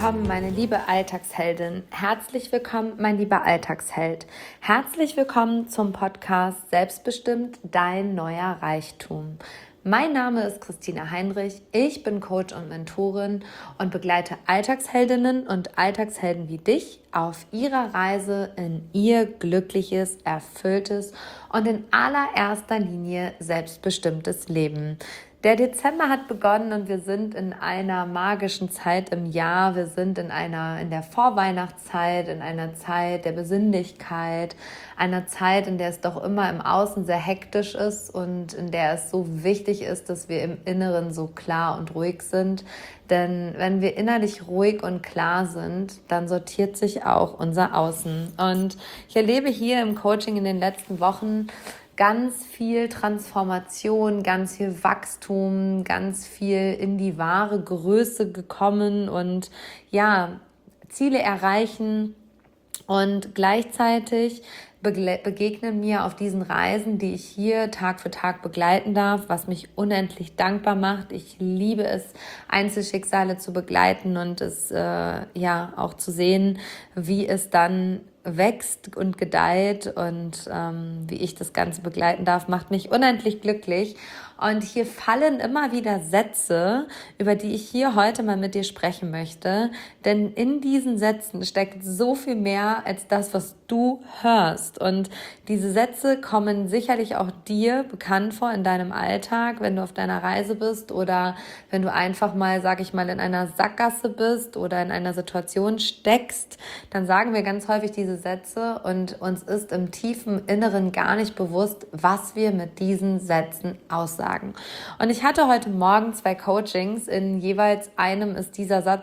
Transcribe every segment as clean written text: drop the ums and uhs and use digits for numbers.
willkommen, meine liebe Alltagsheldin. Herzlich willkommen, mein lieber Alltagsheld. Herzlich willkommen zum Podcast Selbstbestimmt, dein neuer Reichtum. Mein Name ist Christina Heinrich, ich bin Coach und Mentorin und begleite Alltagsheldinnen und Alltagshelden wie dich auf ihrer Reise in ihr glückliches, erfülltes und in allererster Linie selbstbestimmtes Leben. Der Dezember hat begonnen und wir sind in einer magischen Zeit im Jahr. Wir sind in der Vorweihnachtszeit, in einer Zeit der Besinnlichkeit, einer Zeit, in der es doch immer im Außen sehr hektisch ist und in der es so wichtig ist, dass wir im Inneren so klar und ruhig sind. Denn wenn wir innerlich ruhig und klar sind, dann sortiert sich auch unser Außen. Und ich erlebe hier im Coaching in den letzten Wochen ganz viel Transformation, ganz viel Wachstum, ganz viel in die wahre Größe gekommen und ja, Ziele erreichen. Und gleichzeitig begegnen mir auf diesen Reisen, die ich hier Tag für Tag begleiten darf, was mich unendlich dankbar macht. Ich liebe es, Einzelschicksale zu begleiten und es auch zu sehen, wie es dann wächst und gedeiht und wie ich das Ganze begleiten darf, macht mich unendlich glücklich. Und hier fallen immer wieder Sätze, über die ich hier heute mal mit dir sprechen möchte. Denn in diesen Sätzen steckt so viel mehr als das, was du hörst. Und diese Sätze kommen sicherlich auch dir bekannt vor in deinem Alltag, wenn du auf deiner Reise bist oder wenn du einfach mal, sag ich mal, in einer Sackgasse bist oder in einer Situation steckst, dann sagen wir ganz häufig diese Sätze und uns ist im tiefen Inneren gar nicht bewusst, was wir mit diesen Sätzen aussagen. Und ich hatte heute Morgen 2 Coachings, in jeweils einem ist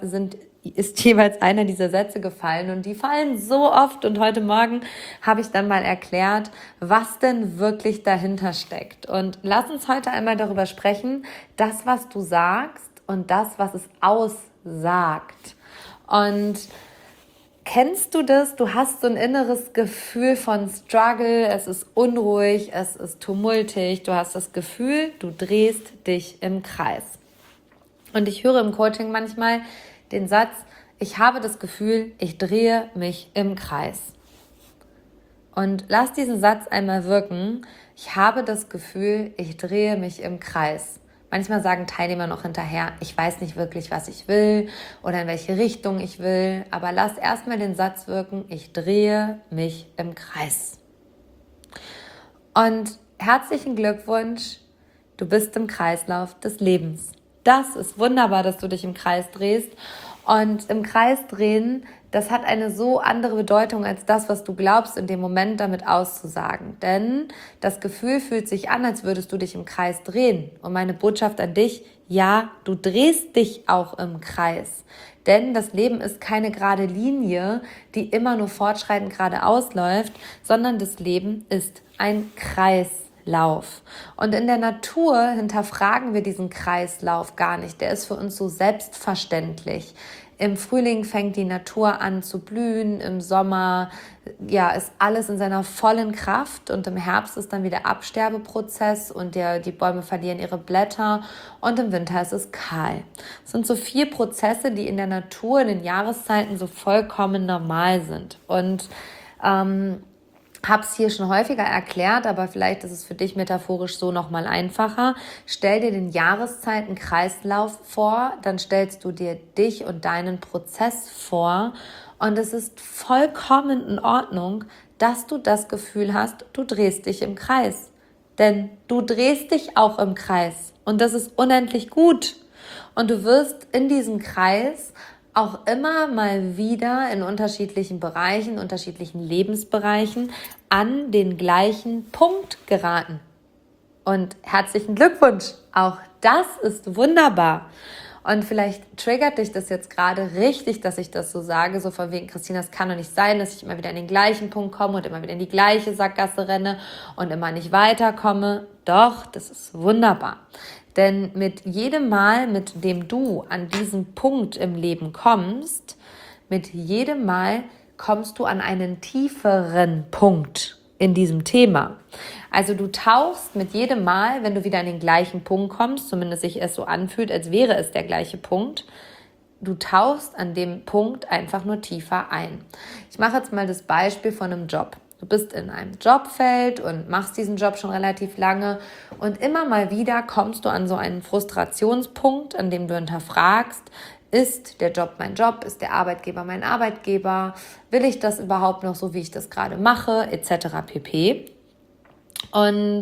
jeweils einer dieser Sätze gefallen und die fallen so oft und heute Morgen habe ich dann mal erklärt, was denn wirklich dahinter steckt. Und lass uns heute einmal darüber sprechen, das, was du sagst und das, was es aussagt. Und kennst du das? Du hast so ein inneres Gefühl von Struggle, es ist unruhig, es ist tumultig, du hast das Gefühl, du drehst dich im Kreis. Und ich höre im Coaching manchmal den Satz, ich habe das Gefühl, ich drehe mich im Kreis. Und lass diesen Satz einmal wirken, ich habe das Gefühl, ich drehe mich im Kreis. Manchmal sagen Teilnehmer noch hinterher, ich weiß nicht wirklich, was ich will oder in welche Richtung ich will, aber lass erstmal den Satz wirken, ich drehe mich im Kreis. Und herzlichen Glückwunsch, du bist im Kreislauf des Lebens. Das ist wunderbar, dass du dich im Kreis drehst. Und im Kreis drehen, das hat eine so andere Bedeutung als das, was du glaubst, in dem Moment damit auszusagen. Denn das Gefühl fühlt sich an, als würdest du dich im Kreis drehen. Und meine Botschaft an dich, ja, du drehst dich auch im Kreis. Denn das Leben ist keine gerade Linie, die immer nur fortschreitend geradeaus läuft, sondern das Leben ist ein Kreislauf. Und in der Natur hinterfragen wir diesen Kreislauf gar nicht. Der ist für uns so selbstverständlich. Im Frühling fängt die Natur an zu blühen, im Sommer ist alles in seiner vollen Kraft und im Herbst ist dann wieder Absterbeprozess und die Bäume verlieren ihre Blätter und im Winter ist es kahl. Das sind so 4 Prozesse, die in der Natur in den Jahreszeiten so vollkommen normal sind. Und habe es hier schon häufiger erklärt, aber vielleicht ist es für dich metaphorisch so nochmal einfacher. Stell dir den Jahreszeitenkreislauf vor, dann stellst du dir dich und deinen Prozess vor und es ist vollkommen in Ordnung, dass du das Gefühl hast, du drehst dich im Kreis. Denn du drehst dich auch im Kreis und das ist unendlich gut. Und du wirst in diesem Kreis auch immer mal wieder in unterschiedlichen Bereichen, unterschiedlichen Lebensbereichen an den gleichen Punkt geraten. Und herzlichen Glückwunsch, auch das ist wunderbar. Und vielleicht triggert dich das jetzt gerade richtig, dass ich das so sage, so von wegen, Christina, es kann doch nicht sein, dass ich immer wieder an den gleichen Punkt komme und immer wieder in die gleiche Sackgasse renne und immer nicht weiterkomme. Doch, das ist wunderbar. Denn mit jedem Mal, mit dem du an diesen Punkt im Leben kommst, mit jedem Mal kommst du an einen tieferen Punkt in diesem Thema. Also du tauchst mit jedem Mal, wenn du wieder an den gleichen Punkt kommst, zumindest sich es so anfühlt, als wäre es der gleiche Punkt, du tauchst an dem Punkt einfach nur tiefer ein. Ich mache jetzt mal das Beispiel von einem Job. Du bist in einem Jobfeld und machst diesen Job schon relativ lange und immer mal wieder kommst du an so einen Frustrationspunkt, an dem du hinterfragst, ist der Job mein Job, ist der Arbeitgeber mein Arbeitgeber, will ich das überhaupt noch so, wie ich das gerade mache, etc. pp. Und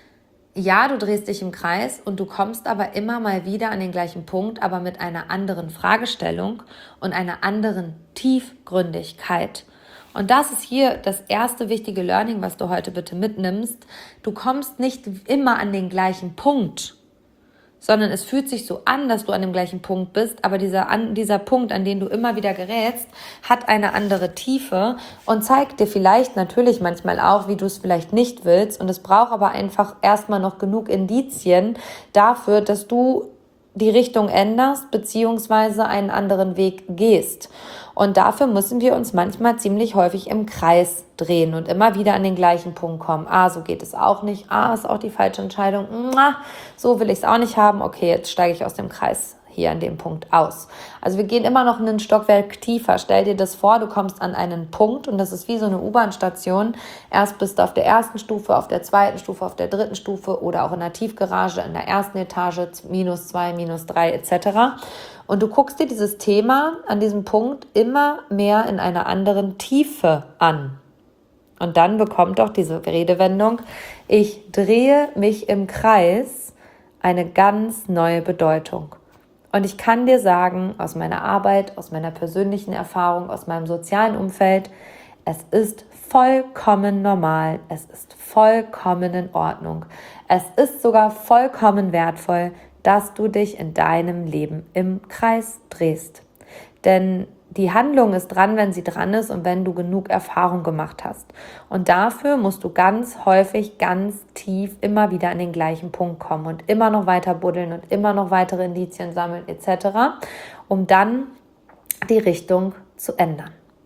ja, du drehst dich im Kreis und du kommst aber immer mal wieder an den gleichen Punkt, aber mit einer anderen Fragestellung und einer anderen Tiefgründigkeit. Und das ist hier das erste wichtige Learning, was du heute bitte mitnimmst. Du kommst nicht immer an den gleichen Punkt, sondern es fühlt sich so an, dass du an dem gleichen Punkt bist, aber dieser Punkt, an den du immer wieder gerätst, hat eine andere Tiefe und zeigt dir vielleicht natürlich manchmal auch, wie du es vielleicht nicht willst. Und es braucht aber einfach erstmal noch genug Indizien dafür, dass du die Richtung änderst beziehungsweise einen anderen Weg gehst. Und dafür müssen wir uns manchmal ziemlich häufig im Kreis drehen und immer wieder an den gleichen Punkt kommen. So geht es auch nicht. Ist auch die falsche Entscheidung. So will ich es auch nicht haben. Okay, jetzt steige ich aus dem Kreis hier an dem Punkt aus. Also wir gehen immer noch einen Stockwerk tiefer. Stell dir das vor, du kommst an einen Punkt und das ist wie so eine U-Bahn-Station. Erst bist du auf der ersten Stufe, auf der zweiten Stufe, auf der dritten Stufe oder auch in der Tiefgarage, in der ersten Etage, -2, -3 etc. Und du guckst dir dieses Thema an diesem Punkt immer mehr in einer anderen Tiefe an. Und dann bekommt auch diese Redewendung, ich drehe mich im Kreis, eine ganz neue Bedeutung. Und ich kann dir sagen, aus meiner Arbeit, aus meiner persönlichen Erfahrung, aus meinem sozialen Umfeld, es ist vollkommen normal, es ist vollkommen in Ordnung. Es ist sogar vollkommen wertvoll, dass du dich in deinem Leben im Kreis drehst. Denn die Handlung ist dran, wenn sie dran ist und wenn du genug Erfahrung gemacht hast. Und dafür musst du ganz häufig, ganz tief immer wieder an den gleichen Punkt kommen und immer noch weiter buddeln und immer noch weitere Indizien sammeln etc., um dann die Richtung zu ändern.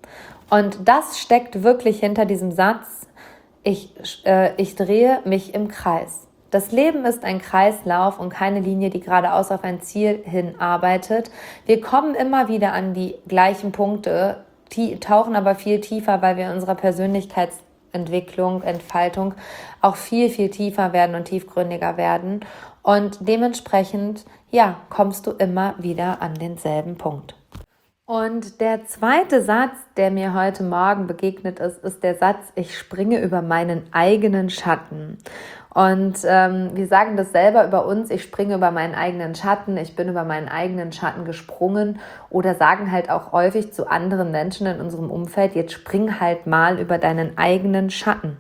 Und das steckt wirklich hinter diesem Satz, ich drehe mich im Kreis. Das Leben ist ein Kreislauf und keine Linie, die geradeaus auf ein Ziel hinarbeitet. Wir kommen immer wieder an die gleichen Punkte, tauchen aber viel tiefer, weil wir in unserer Persönlichkeitsentwicklung, Entfaltung auch viel, viel tiefer werden und tiefgründiger werden. Und dementsprechend, kommst du immer wieder an denselben Punkt. Und der zweite Satz, der mir heute Morgen begegnet ist, ist der Satz, ich springe über meinen eigenen Schatten. Und wir sagen das selber über uns, ich springe über meinen eigenen Schatten, ich bin über meinen eigenen Schatten gesprungen oder sagen halt auch häufig zu anderen Menschen in unserem Umfeld, jetzt spring halt mal über deinen eigenen Schatten.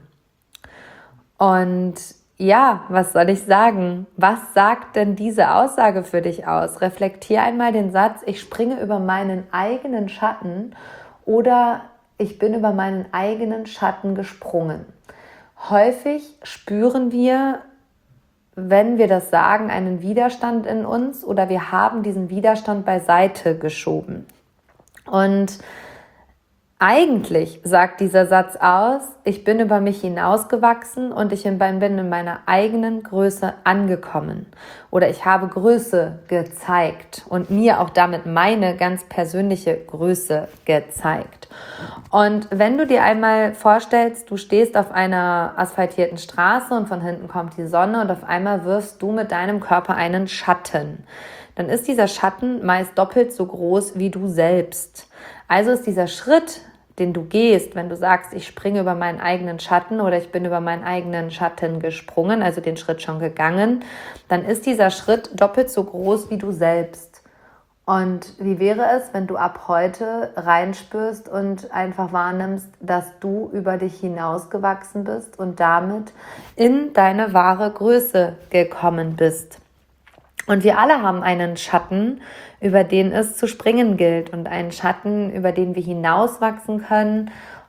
Und ja, was soll ich sagen? Was sagt denn diese Aussage für dich aus? Reflektier einmal den Satz, ich springe über meinen eigenen Schatten oder ich bin über meinen eigenen Schatten gesprungen. Häufig spüren wir, wenn wir das sagen, einen Widerstand in uns oder wir haben diesen Widerstand beiseite geschoben. Und eigentlich sagt dieser Satz aus, ich bin über mich hinausgewachsen und ich bin in meiner eigenen Größe angekommen. Oder ich habe Größe gezeigt und mir auch damit meine ganz persönliche Größe gezeigt. Und wenn du dir einmal vorstellst, du stehst auf einer asphaltierten Straße und von hinten kommt die Sonne und auf einmal wirfst du mit deinem Körper einen Schatten, dann ist dieser Schatten meist doppelt so groß wie du selbst. Also ist dieser Schritt, den du gehst, wenn du sagst, ich springe über meinen eigenen Schatten oder ich bin über meinen eigenen Schatten gesprungen, also den Schritt schon gegangen, dann ist dieser Schritt doppelt so groß wie du selbst. Und wie wäre es, wenn du ab heute reinspürst und einfach wahrnimmst, dass du über dich hinausgewachsen bist und damit in deine wahre Größe gekommen bist? Und wir alle haben einen Schatten, über den es zu springen gilt und einen Schatten, über den wir hinauswachsen können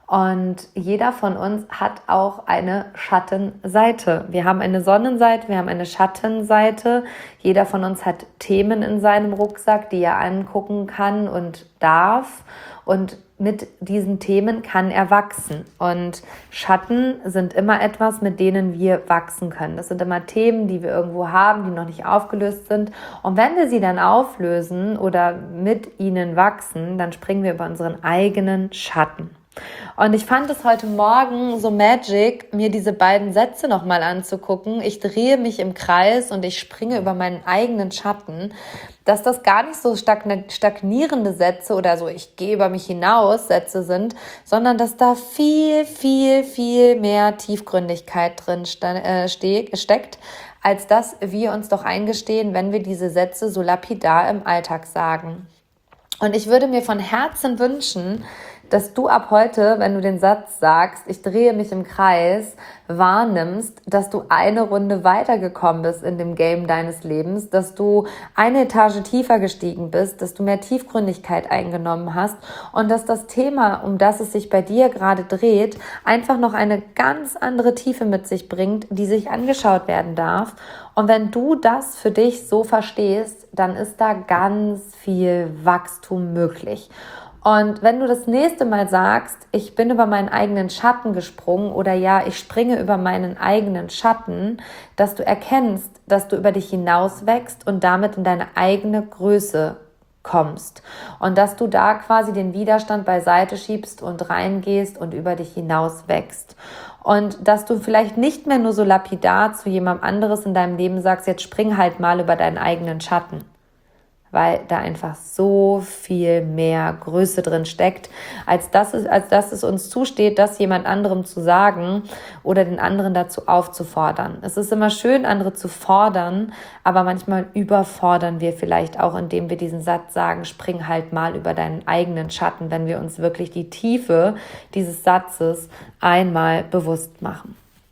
Und jeder von uns hat auch eine Schattenseite. Wir haben eine Sonnenseite, wir haben eine Schattenseite. Jeder von uns hat Themen in seinem Rucksack, die er angucken kann und darf. Und mit diesen Themen kann er wachsen. Und Schatten sind immer etwas, mit denen wir wachsen können. Das sind immer Themen, die wir irgendwo haben, die noch nicht aufgelöst sind. Und wenn wir sie dann auflösen oder mit ihnen wachsen, dann springen wir über unseren eigenen Schatten. Und ich fand es heute Morgen so magic, mir diese beiden Sätze nochmal anzugucken. Ich drehe mich im Kreis und ich springe über meinen eigenen Schatten, dass das gar nicht so stagnierende Sätze oder so ich gehe über mich hinaus Sätze sind, sondern dass da viel, viel, viel mehr Tiefgründigkeit drin steckt, als dass wir uns doch eingestehen, wenn wir diese Sätze so lapidar im Alltag sagen. Und ich würde mir von Herzen wünschen, dass du ab heute, wenn du den Satz sagst, ich drehe mich im Kreis, wahrnimmst, dass du eine Runde weitergekommen bist in dem Game deines Lebens, dass du eine Etage tiefer gestiegen bist, dass du mehr Tiefgründigkeit eingenommen hast und dass das Thema, um das es sich bei dir gerade dreht, einfach noch eine ganz andere Tiefe mit sich bringt, die sich angeschaut werden darf. Und wenn du das für dich so verstehst, dann ist da ganz viel Wachstum möglich. Und wenn du das nächste Mal sagst, ich bin über meinen eigenen Schatten gesprungen oder ja, ich springe über meinen eigenen Schatten, dass du erkennst, dass du über dich hinaus wächst und damit in deine eigene Größe kommst. Und dass du da quasi den Widerstand beiseite schiebst und reingehst und über dich hinaus wächst. Und dass du vielleicht nicht mehr nur so lapidar zu jemandem anderes in deinem Leben sagst, jetzt spring halt mal über deinen eigenen Schatten. Weil da einfach so viel mehr Größe drin steckt, als dass es uns zusteht, das jemand anderem zu sagen oder den anderen dazu aufzufordern. Es ist immer schön, andere zu fordern, aber manchmal überfordern wir vielleicht auch, indem wir diesen Satz sagen, spring halt mal über deinen eigenen Schatten, wenn wir uns wirklich die Tiefe dieses Satzes einmal bewusst machen.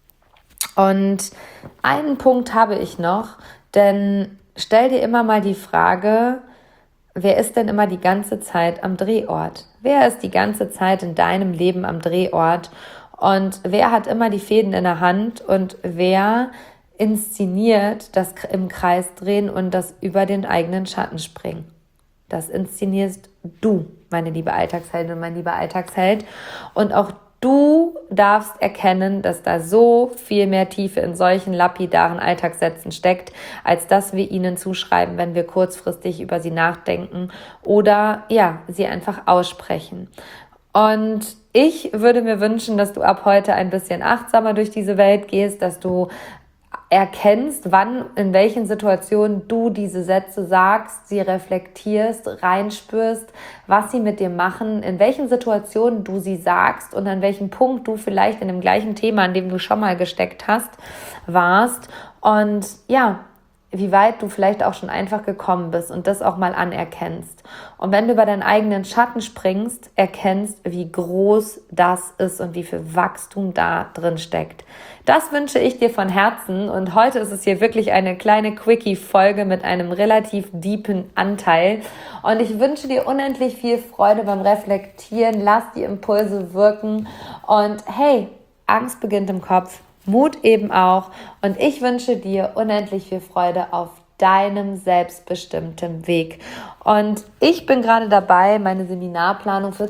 Und einen Punkt habe ich noch, denn stell dir immer mal die Frage, wer ist denn immer die ganze Zeit am Drehort? Wer ist die ganze Zeit in deinem Leben am Drehort? Und wer hat immer die Fäden in der Hand? Und wer inszeniert das im Kreis drehen und das über den eigenen Schatten springen? Das inszenierst du, meine liebe Alltagsheldin und mein lieber Alltagsheld. Und auch du darfst erkennen, dass da so viel mehr Tiefe in solchen lapidaren Alltagssätzen steckt, als dass wir ihnen zuschreiben, wenn wir kurzfristig über sie nachdenken oder ja, sie einfach aussprechen. Und ich würde mir wünschen, dass du ab heute ein bisschen achtsamer durch diese Welt gehst, dass du erkennst, wann, in welchen Situationen du diese Sätze sagst, sie reflektierst, reinspürst, was sie mit dir machen, in welchen Situationen du sie sagst und an welchem Punkt du vielleicht in dem gleichen Thema, an dem du schon mal gesteckt hast, warst und ja, wie weit du vielleicht auch schon einfach gekommen bist und das auch mal anerkennst. Und wenn du über deinen eigenen Schatten springst, erkennst, wie groß das ist und wie viel Wachstum da drin steckt. Das wünsche ich dir von Herzen und heute ist es hier wirklich eine kleine Quickie-Folge mit einem relativ deepen Anteil und ich wünsche dir unendlich viel Freude beim Reflektieren, lass die Impulse wirken und hey, Angst beginnt im Kopf. Mut eben auch und ich wünsche dir unendlich viel Freude auf deinem selbstbestimmten Weg. Und ich bin gerade dabei, meine Seminarplanung für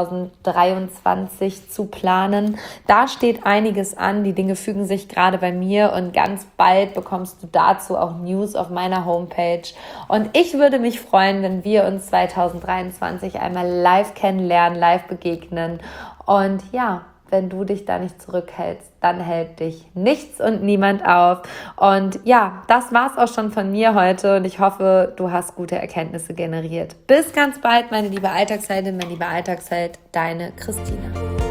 2023 zu planen. Da steht einiges an, die Dinge fügen sich gerade bei mir und ganz bald bekommst du dazu auch News auf meiner Homepage. Und ich würde mich freuen, wenn wir uns 2023 einmal live kennenlernen, live begegnen und ja, wenn du dich da nicht zurückhältst, dann hält dich nichts und niemand auf. Und ja, das war's auch schon von mir heute und ich hoffe, du hast gute Erkenntnisse generiert. Bis ganz bald, meine liebe Alltagsheldin, mein lieber Alltagsheld, deine Christina.